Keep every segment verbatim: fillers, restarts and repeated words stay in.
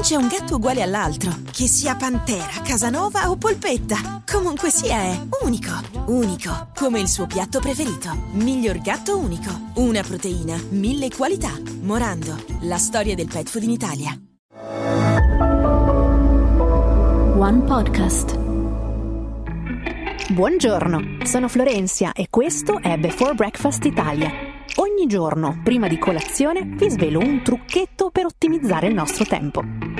c'è un gatto uguale all'altro, che sia pantera, casanova o polpetta. Comunque sia è unico, unico, come il suo piatto preferito. Miglior gatto unico, una proteina, mille qualità. Morando, la storia del pet food in Italia. One Podcast. Buongiorno, sono Florenzia e questo è Before Breakfast Italia. Ogni giorno, prima di colazione, vi svelo un trucchetto per ottimizzare il nostro tempo.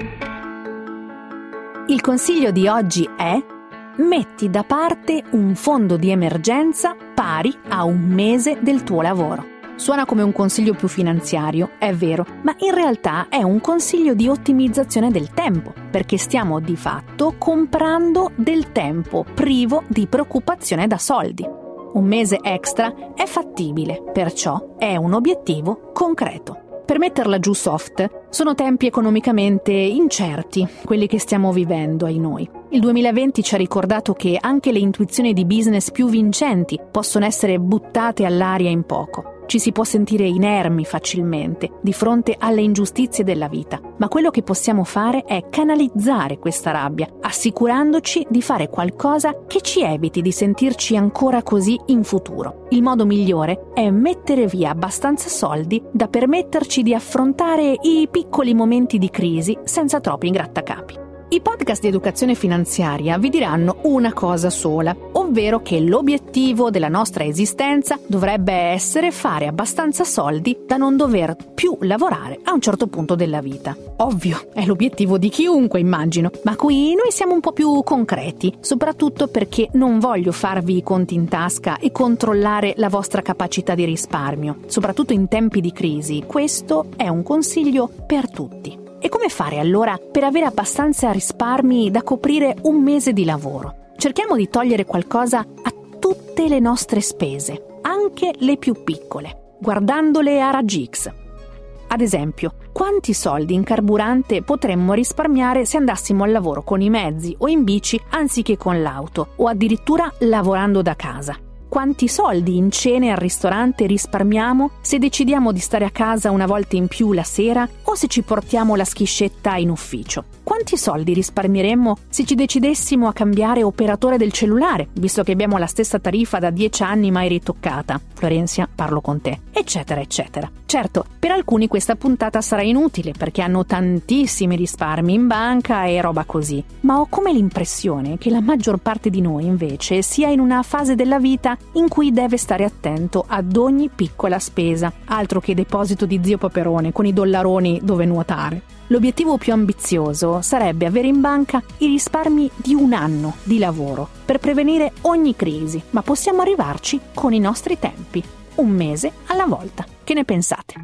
Il consiglio di oggi è: metti da parte un fondo di emergenza pari a un mese del tuo lavoro. Suona come un consiglio più finanziario, è vero, ma in realtà è un consiglio di ottimizzazione del tempo, perché stiamo di fatto comprando del tempo privo di preoccupazione da soldi. Un mese extra è fattibile, perciò è un obiettivo concreto. Per metterla giù soft, sono tempi economicamente incerti, quelli che stiamo vivendo ai noi. Il duemilaventi ci ha ricordato che anche le intuizioni di business più vincenti possono essere buttate all'aria in poco. Ci si può sentire inermi facilmente di fronte alle ingiustizie della vita, ma quello che possiamo fare è canalizzare questa rabbia, assicurandoci di fare qualcosa che ci eviti di sentirci ancora così in futuro. Il modo migliore è mettere via abbastanza soldi da permetterci di affrontare i piccoli momenti di crisi senza troppi grattacapi. I podcast di educazione finanziaria vi diranno una cosa sola, ovvero che l'obiettivo della nostra esistenza dovrebbe essere fare abbastanza soldi da non dover più lavorare a un certo punto della vita. Ovvio, è l'obiettivo di chiunque, immagino, ma qui noi siamo un po' più concreti, soprattutto perché non voglio farvi i conti in tasca e controllare la vostra capacità di risparmio. Soprattutto in tempi di crisi, questo è un consiglio per tutti. E come fare allora per avere abbastanza risparmi da coprire un mese di lavoro? Cerchiamo di togliere qualcosa a tutte le nostre spese, anche le più piccole, guardandole a raggi X. Ad esempio, quanti soldi in carburante potremmo risparmiare se andassimo al lavoro con i mezzi o in bici anziché con l'auto, o addirittura lavorando da casa? Quanti soldi in cene al ristorante risparmiamo se decidiamo di stare a casa una volta in più la sera o se ci portiamo la schiscetta in ufficio? Quanti soldi risparmieremmo se ci decidessimo a cambiare operatore del cellulare, visto che abbiamo la stessa tariffa da dieci anni mai ritoccata? Florenzia, parlo con te, eccetera, eccetera. Certo, per alcuni questa puntata sarà inutile perché hanno tantissimi risparmi in banca e roba così, ma ho come l'impressione che la maggior parte di noi invece sia in una fase della vita in cui deve stare attento ad ogni piccola spesa, altro che deposito di zio Paperone con i dollaroni dove nuotare. L'obiettivo più ambizioso sarebbe avere in banca i risparmi di un anno di lavoro per prevenire ogni crisi, ma possiamo arrivarci con i nostri tempi, un mese alla volta. Che ne pensate?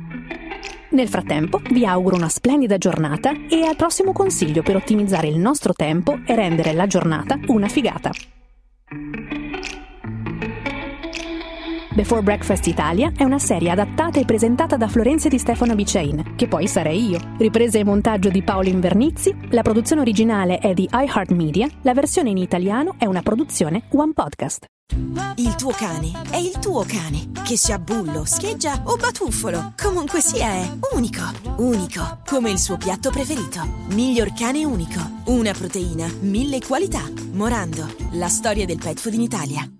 Nel frattempo vi auguro una splendida giornata e al prossimo consiglio per ottimizzare il nostro tempo e rendere la giornata una figata. Before Breakfast Italia è una serie adattata e presentata da Florenzia Di Stefano Bicain, che poi sarei io. Ripresa e montaggio di Paolo Invernizzi, la produzione originale è di iHeartMedia, la versione in italiano è una produzione One Podcast. Il tuo cane è il tuo cane, che sia bullo, scheggia o batuffolo. Comunque sia è unico, unico, come il suo piatto preferito. Miglior cane unico, una proteina, mille qualità. Morando, la storia del pet food in Italia.